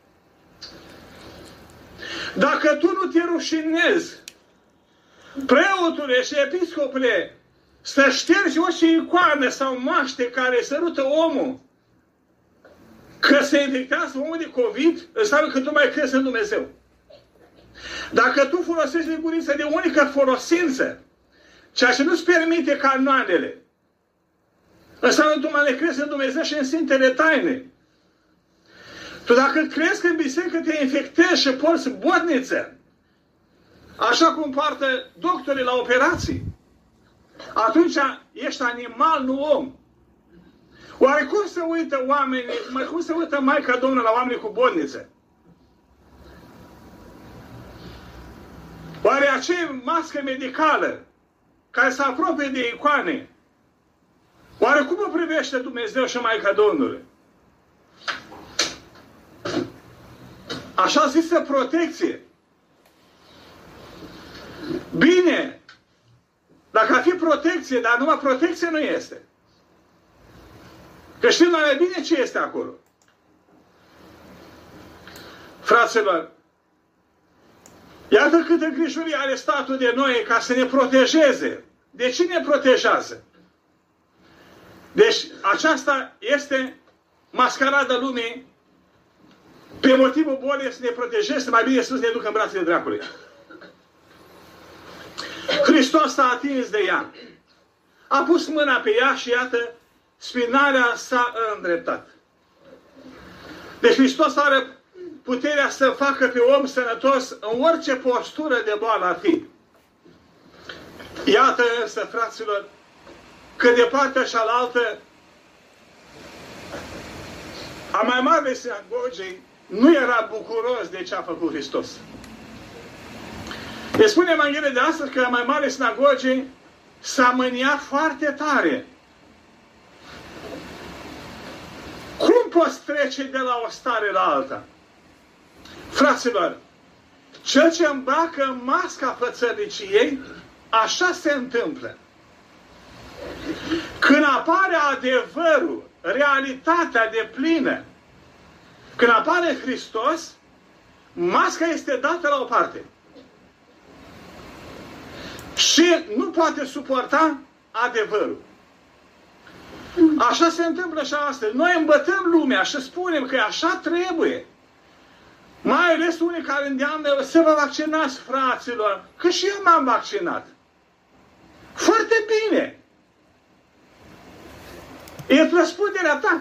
Dacă tu nu te rușinezi, preotule și episcopule, să ștergi orice icoană sau maște care sărută omul, că se infectează omul de COVID, înseamnă că tu mai crezi în Dumnezeu. Dacă tu folosești lingurița de unică folosință, ceea ce nu-ți permite canoanele, înseamnă că tu mai crezi în Dumnezeu și în Sfintele Taine. Tu dacă crezi că în biserică te infectezi și porți botniță, așa cum poartă doctorii la operații, atunci ești animal, nu om. Oare cum se uită oamenii, cum se uită Maica Domnului la oamenii cu botniță? Oare acea mască medicală care se apropie de icoane, oare cum o privește Dumnezeu și Maica Domnului? Așa zisă protecție. Bine, dacă ar fi protecție, dar numai protecție nu este. Că știm mai bine ce este acolo. Fraților, iată câtă grijulie are statul de noi ca să ne protejeze. De ce ne protejează? Deci aceasta este mascarada lumii pe motivul bolii să ne protejeze, mai bine să ne ducă în brațele dracului. Hristos s-a atins de ea. A pus mâna pe ea și iată, spinarea s-a îndreptat. Deci Hristos are puterea să facă pe om sănătos în orice postură de boală ar fi. Iată însă, fraților, că de partea cealaltă a mai mare sinagogii nu era bucuros de ce a făcut Hristos. Ne spune Evanghelia de astăzi că mai mare sinagogii s-a mâniat foarte tare. Cum poți trece de la o stare la alta? Fraților, cel ce îmbracă masca fățărniciei, așa se întâmplă. Când apare adevărul, realitatea deplină, când apare Hristos, masca este dată la o parte. Și nu poate suporta adevărul. Așa se întâmplă și astăzi. Noi îmbătăm lumea și spunem că așa trebuie. Mai ales unii care îndeamnă să vă vaccinați, fraților, că și eu m-am vaccinat. Foarte bine. E răspunderea ta.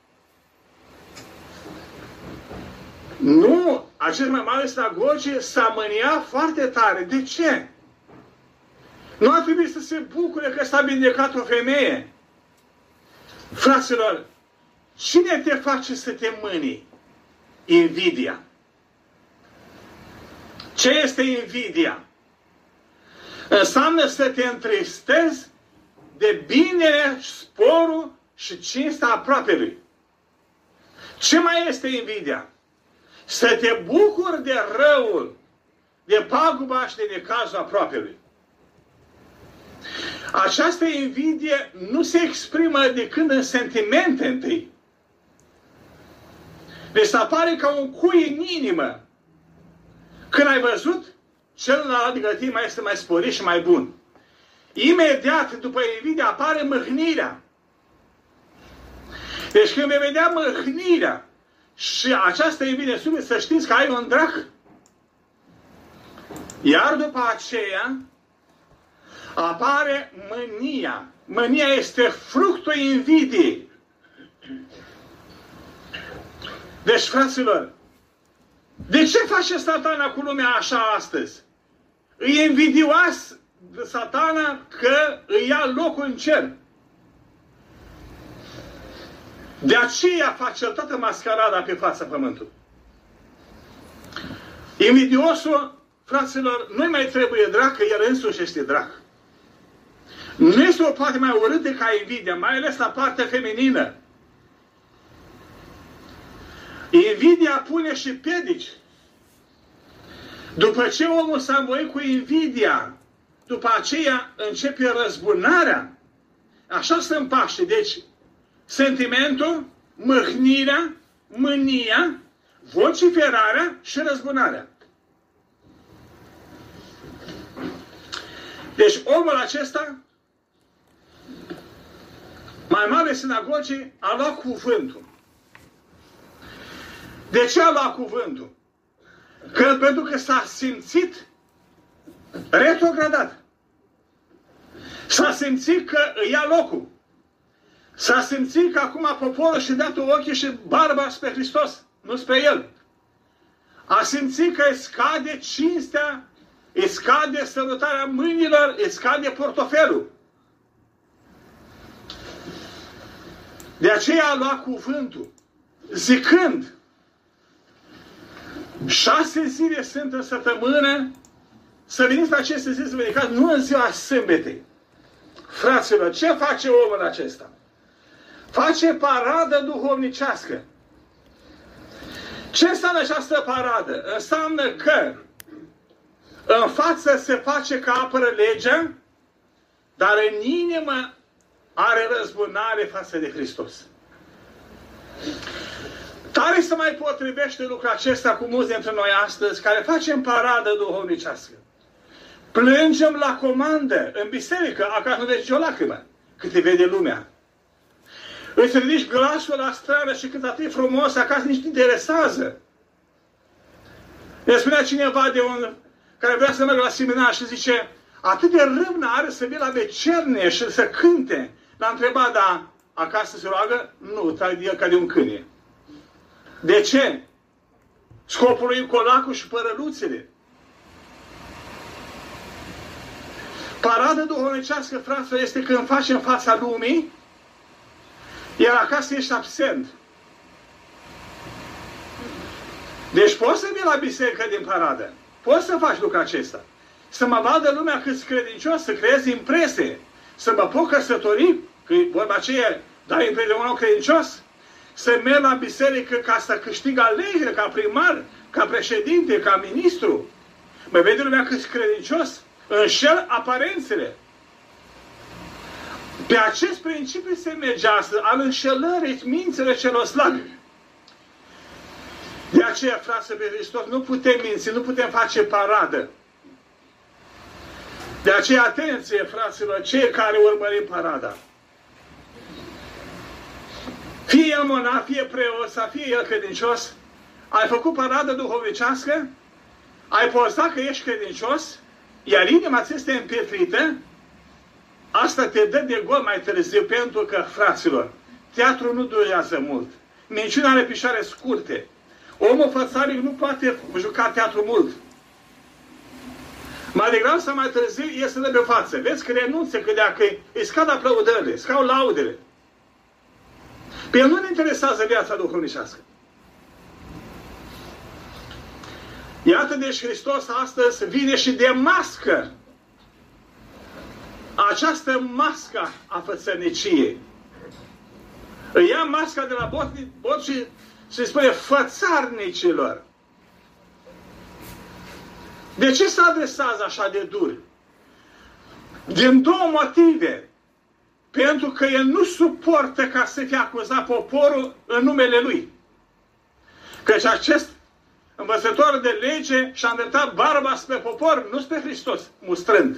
Nu, acest mai mare sinagoge s-a mâniat foarte tare. De ce? Nu ar trebui să se bucure că s-a vindecat o femeie. Fraților, cine te face să te mâni? Invidia. Ce este invidia? Înseamnă să te întristezi de binele, sporul și cinstea aproapelui. Ce mai este invidia? Să te bucuri de răul, de paguba și de necazul aproapelui. Această invidie nu se exprimă decât în sentimente întâi. Deci se apare ca un cui în inimă. Când ai văzut, celălalt de tine mai este mai sporit și mai bun. Imediat după invidie apare mâhnirea. Deci când vei vedea mâhnirea și această invidie subit, să știți că ai un drac. Iar după aceea apare mânia. Mânia este fructul invidiei. Deci, fraților, de ce face Satana cu lumea așa astăzi? îi invidioas de Satana că îi ia locul în cer. De aceea face toată mascarada pe fața pământului. Invidiosul, fraților, nu mai trebuie drag, că el însuși este drag. Nu este o parte mai urâtă ca invidia, mai ales la partea feminină. Invidia pune și piedici. După ce omul s-a învoit cu invidia, după aceea începe răzbunarea. Așa se împaște. Deci, sentimentul, mâhnirea, mânia, vociferarea și răzbunarea. Deci omul acesta, mai mare sinagogii, a luat cuvântul. De ce a luat cuvântul? Că, pentru că s-a simțit retrogradat. S-a simțit că îi ia locul. S-a simțit că acum poporul și-a dat ochii și barba spre Hristos, nu spre el. A simțit că îi scade cinstea, îi scade sărutarea mâinilor, îi scade portofelul. De aceea a luat cuvântul, zicând, șase zile sunt în săptămână, să veniți la aceste zile să vă nu în ziua sâmbetei. Fraților, ce face omul acesta? Face paradă duhovnicească. Ce înseamnă această paradă? Înseamnă că în față se face că apără legea, dar în inimă are răzbunare față de Hristos. Tare se mai potrivește lucrul acesta cu mulți dintre noi astăzi, care facem paradă duhovnicească. Plângem la comandă, în biserică, acasă nu vezi nicio lacrimă, cât te vede lumea. Îți ridici glasul la stradă și cât atât frumos, acasă nici nu interesează. Ne spunea cineva de un care vrea să meargă la seminar și zice, atât de râvnă are să vii la vecerne și să cânte. L-a întrebat, da, acasă se roagă? Nu, trag de el ca de un câine. De ce? Scopul lui colacul și părăluțele. Parada duhovnicească, fraților, este când faci în fața lumii, iar acasă ești absent. Deci poți să vii la biserică din paradă. Poți să faci lucrul acesta. Să mă vadă lumea cât credincios, să creezi impresie. Să mă pot căsători, că vorba aceea, dai impresie de un om credincios. Să merg la biserică ca să câștig alegeri, ca primar, ca președinte, ca ministru. Mă vede lumea cât credincios. Înșel aparențele. Pe acest principiu se merge astăzi, al înșelării minților celor slabi. De aceea, frață pe Hristos, nu putem minți, nu putem face paradă. De aceea, atenție, fraților, cei care urmărim parada. Fie el monah, fie preot, sau fie el credincios, ai făcut paradă duhovnicească, ai pozat că ești credincios, iar inima ți este împietrită, asta te dă de gol mai târziu, pentru că, fraților, teatrul nu durează mult. Minciuna are picioare scurte. Omul fățarnic nu poate juca teatru mult. Mai degrabă sau mai târziu iese de pe față. Vezi că renunță, că dacă îi scad aplaudările, scau laudele. Pe el nu-l interesează viața duhovnicească. Iată, deci Hristos astăzi vine și demască această mască a fățărniciei. Îi ia masca de la bot, bot și se spune fățarnicilor. De ce se adresează așa de dur? Din două motive. Pentru că el nu suportă ca să fie acuzat poporul în numele lui. Căci acest învățător de lege și-a îndreptat barba spre popor, nu spre Hristos, mustrând.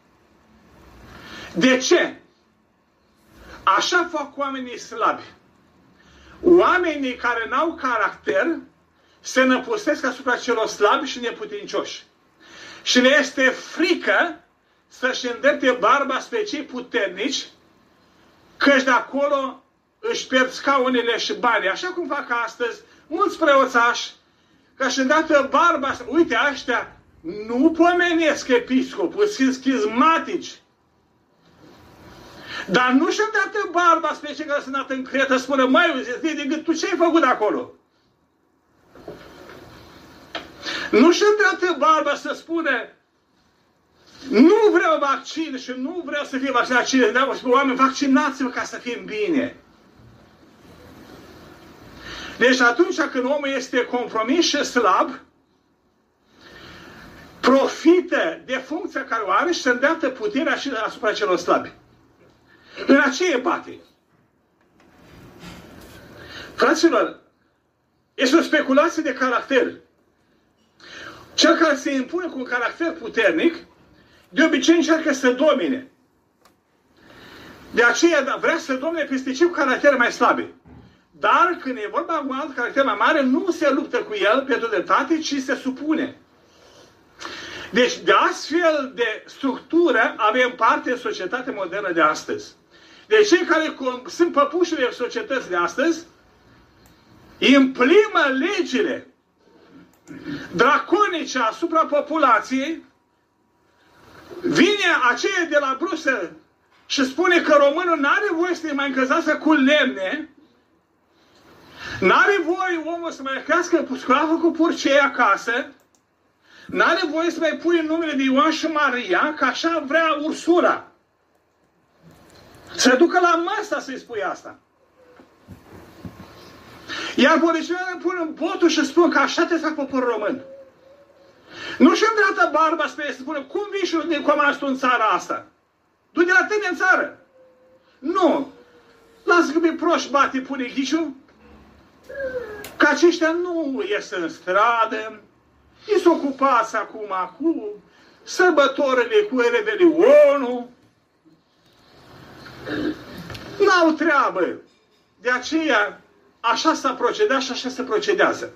De ce? Așa fac oamenii slabi. Oamenii care n-au caracter se năpustesc asupra celor slabi și neputincioși. Și le este frică să-și îndrepte barba spre cei puternici, căci de acolo își pierd scaunele și banii. Așa cum fac astăzi mulți preoțași, că și îndată barba, uite, ăștia nu pomenesc episcopul, sunt schizmatici. Dar nu-și îndreaptă barba spre cei care sunt dat în Cretă, spune, măi, zic, tu ce ai făcut acolo? Nu-și îndreaptă barba să spune, nu vreau vaccin și nu vreau să fie vaccinat cine. Dar spune, oameni, vaccinați-vă ca să fim bine. Deci atunci când omul este compromis și slab, profită de funcția care o are și se îndreaptă puterea și asupra celor slabi. În aceea bate. Fraților, este o speculație de caracter. Cel care se impune cu un caracter puternic, de obicei încearcă să domine. De aceea vrea să domine peste cei cu caractere mai slabe. Dar când e vorba de un alt caracter mai mare, nu se luptă cu el pentru dreptate, ci se supune. Deci, de astfel de structură avem parte în societatea modernă de astăzi. Deci, cei care sunt păpușile societății de astăzi, imprimă legile draconice asupra populației, vine aceea de la Bruxelles și spune că românul nu are voie să mai încălzească cu lemne, nu are voie omul să mai crească sclavă cu purcei acasă, nu are voie să mai pui în numele de Ioan și Maria, că așa vrea Ursula. Se ducă la masa să-i spui asta. Iar politicienii pun în botul și spun că așa te fac poporul român. Nu-și îndreaptă barba spre ei să spună, cum vii și din comandă tu în țara asta? Du de la tine în țară. Nu. Lasă că mi proști bate, pune ghiciu. Că aceștia nu ies în stradă. Ei sunt ocupați acum cu sărbătorile, cu Revelionul. N-au treabă. De aceea, așa s-a procedat și așa se procedează.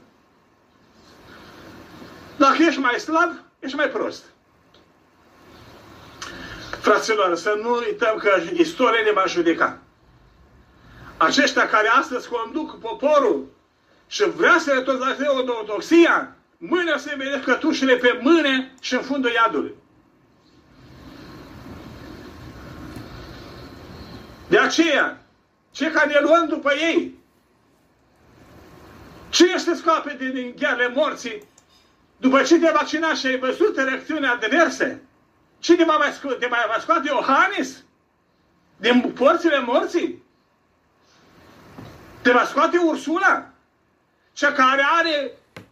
Dacă ești mai slab, ești mai prost. Fraților, să nu uităm că istoria ne va judeca. Aceștia care astăzi conduc poporul și vrea să retorne la ortodoxia, mâine o să vedeți cătușile pe mâne și în fundul iadului. De aceea, cei care ne luăm după ei, cine se scoape din ghearele morții, după ce te-ai vaccinat și ai văzut reacțiuni adverse, cine va mai scoate? Te mai va scoate Iohannis din porțile morții? Te va scoate Ursula? Cea care are,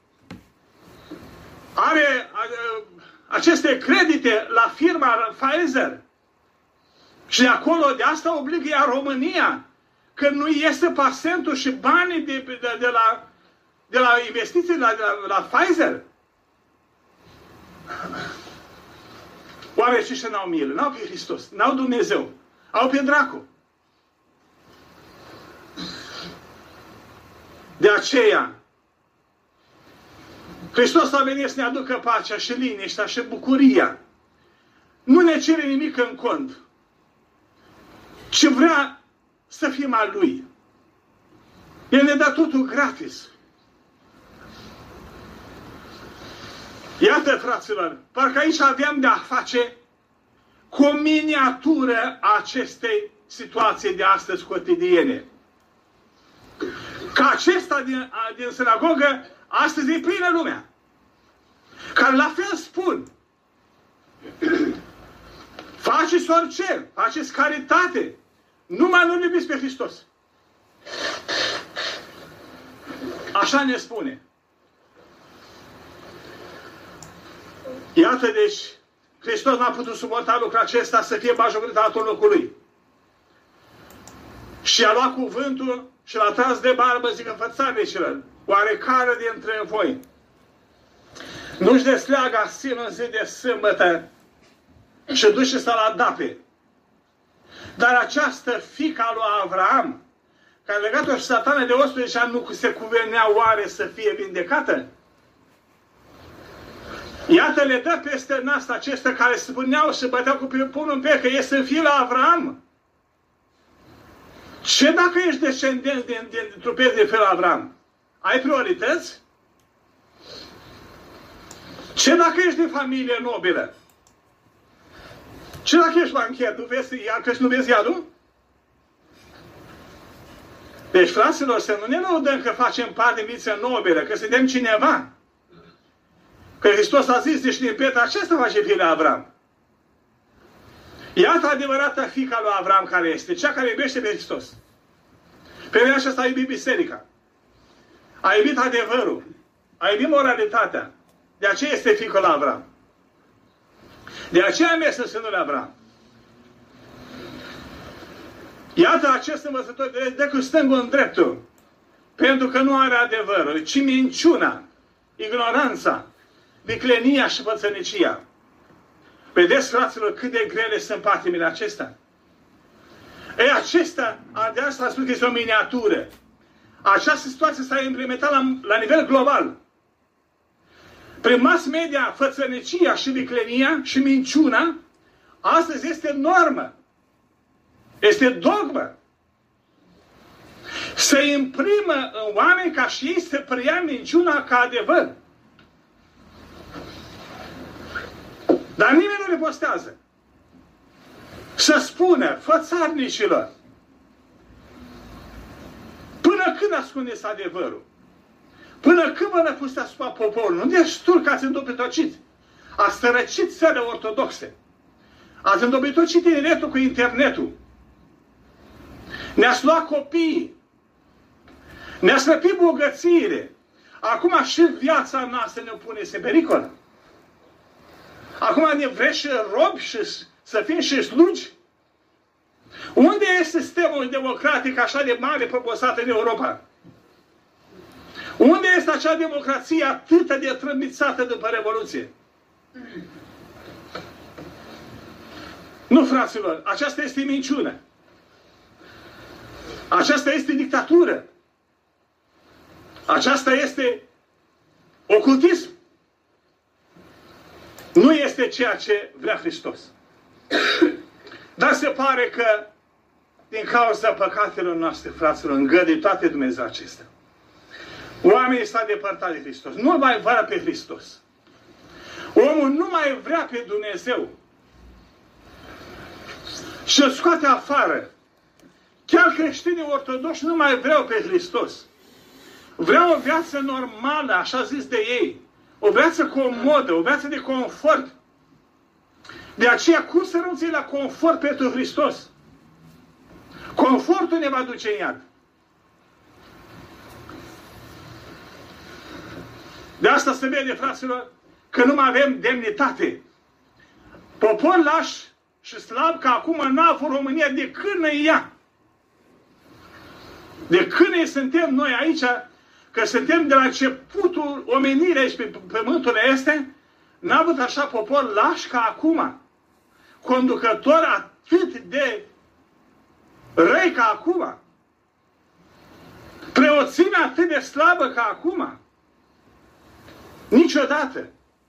are aceste credite la firma Pfizer. Și de acolo, de asta obligă ea România, că nu iese pasentul și banii de, de, de, la, de la investiții de la, de la, la Pfizer. Oamenii aceștia n-au milă, n-au pe Hristos, n-au Dumnezeu, au pe dracu. De aceea, Hristos a venit să ne aducă pacea și liniștea și bucuria. Nu ne cere nimic în cont, ci vrea să fim al Lui. El ne dă totul gratis. Iată, fraților, parcă aici aveam de a face cu o miniatură a acestei situații de astăzi cotidiene. Că acesta din, din sinagogă astăzi e plină lumea. Care la fel spun, faceți orice, faceți caritate, numai nu iubiți pe Hristos. Așa ne spune. Iată, deci, Hristos n-a putut suporta lucrul acesta să fie bajocorit altul locului. Și a luat cuvântul și l-a tras de barbă, zică, fățarnicilor, oarecare dintre voi nu-și desleagă asinul în zi de sâmbătă și duce să la dape. Dar această fiica lui Avraam, care legat-o și Satana de optsprezece ani, nu se cuvenea oare să fie vindecată? Iată, le dă peste nas acestea care spuneau și băteau cu pumnul în piept că este fiul lui Avraam. Ce dacă ești descendent din, din, din trupezi de fiul Avraam? Ai priorități? Ce dacă ești de familie nobilă? Ce dacă ești bancher? Nu vezi iad? Că nu vezi iadul? Deci, fraților, să nu ne lăudăm că facem parte din viața nobilă, că suntem cineva. Că Hristos a zis, deci din Petru acesta face fiul lui Avram. Iată adevărata fiica lui Avram care este, cea care iubește pe Hristos. Pe mine aceasta a iubit biserica. A iubit adevărul. A iubit moralitatea. De aceea este fiica lui Avram. De aceea a mers în sânul lui Avram. Iată acest învățător de dă cu stângul în dreptul. Pentru că nu are adevărul, ci minciuna, ignoranța, viclenia și pățănicia. Vedeți, fraților, cât de grele sunt patimile acestea? Ei, acesta, de asta a spus că este o miniatură. Această situație s-a implementat la, la nivel global. Prin mass media, fățănicia și viclenia și minciuna, astăzi este normă. Este dogmă. Se imprimă în oameni ca și ei să preia minciuna ca adevăr. Dar nimeni nu le postează. Să spună fățarnicilor, până când ascundeți adevărul? Până când vă năpuste asupra poporului? Nu destul că ați îndobitocit. Ați sărăcit țările ortodoxe. Ați îndobitocit tineretul cu internetul. Ne-ați luat copiii. Ne-ați răpit bogățiile. Acum și viața noastră ne pune în pericol. Acum ne vreți și robi și să fim și slugi? Unde este sistemul democratic așa de mare proposat în Europa? Unde este acea democrație atât de trâmbițată după Revoluție? Nu, fraților, aceasta este minciună. Aceasta este dictatură. Aceasta este ocultism. Nu este ceea ce vrea Hristos. Dar se pare că din cauza păcatelor noastre, fraților, îngăduie toate Dumnezeu acestea. Oamenii s-au depărtat de Hristos. Nu mai vrea pe Hristos. Omul nu mai vrea pe Dumnezeu. Și îl scoate afară. Chiar creștinii ortodoxi nu mai vreau pe Hristos. Vreau o viață normală, așa zis de ei. O viață comodă, o viață de confort. De aceea, cum să renunți la confort pentru Hristos? Confortul ne va duce în iad. De asta se vede, fraților, că nu mai avem demnitate. Popor laș și slab, că acum n-a avut România de când e ea. De când suntem noi aici, că suntem de la începutul omenirii aici pe pământul este, n-a avut așa popor laș ca acum. Conducător atât de răi ca acum. Preoțimea atât de slabă ca acum. Niciodată.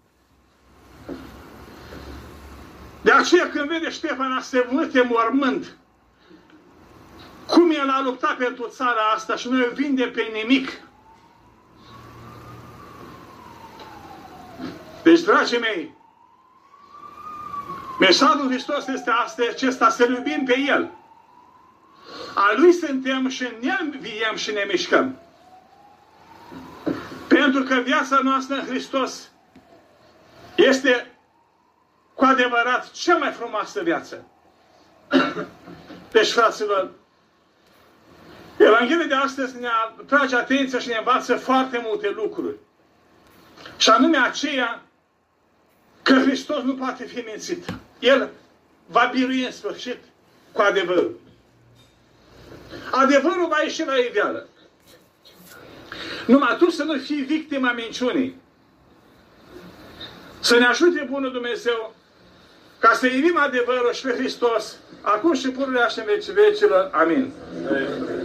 De aceea când vede Ștefan a se vârte mormânt, cum el a luptat pentru țara asta și nu o vinde pe nimic. Deci, dragii mei, mesajul Hristos este acesta, să iubim pe El. A Lui suntem și în El viem și ne mișcăm. Pentru că viața noastră în Hristos este cu adevărat cea mai frumoasă viață. Deci, fraților, Evanghelia de astăzi ne atrage atenția și ne învață foarte multe lucruri. Și anume aceea că Hristos nu poate fi mințit. El va birui în sfârșit cu adevărul. Adevărul va ieși la iveală. Numai tu să nu fii victima minciunii. Să ne ajute Bunul Dumnezeu ca să iubim adevărul și pe Hristos, acum și pururea și în vecii vecilor. Amin. Amin.